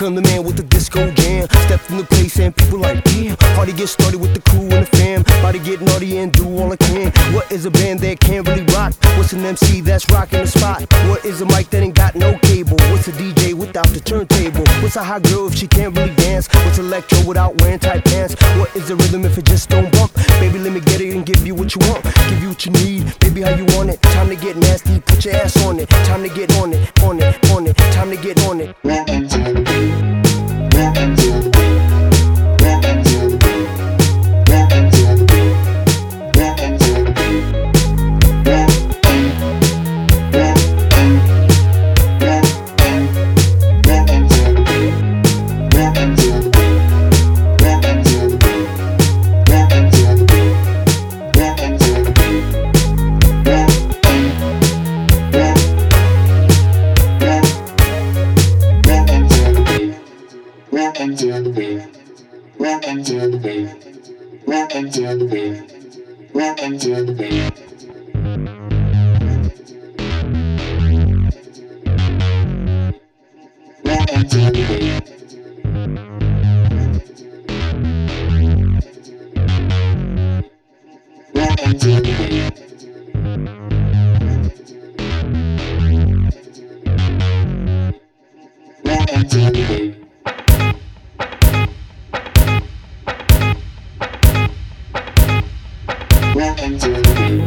come the man with the disco jam. Stepped in the place and people like, damn. Party get started with the crew and the fam. About to get naughty and do all I can. What is a band that can't really rock? What's an MC that's rocking the spot? What is a mic that ain't got no cable? What's a DJ without the turntable? What's a hot girl if she can't really dance? What's electro without wearing tight pants? What is a rhythm if it just don't bump? Baby, let me get it and give you what you want. Give you what you need, baby, how you want it. Time to get nasty, put your ass on it. Time to get on it, on it, on it. Time to get on it. Rockin' to the beat, rockin' to the beat, rockin' to the beat, rockin' to the beat, rockin' to the beat, rockin', rockin' to the beat, rockin' to the beat, rockin' to the beat, rockin' to the beat, rockin' to the beat, rockin' to the beat, rockin' to the beat, rockin' to the beat, rockin' to the beat. Rockin' to the beat. Rockin' to the beat. Rockin' to the beat. Rockin' to the beat.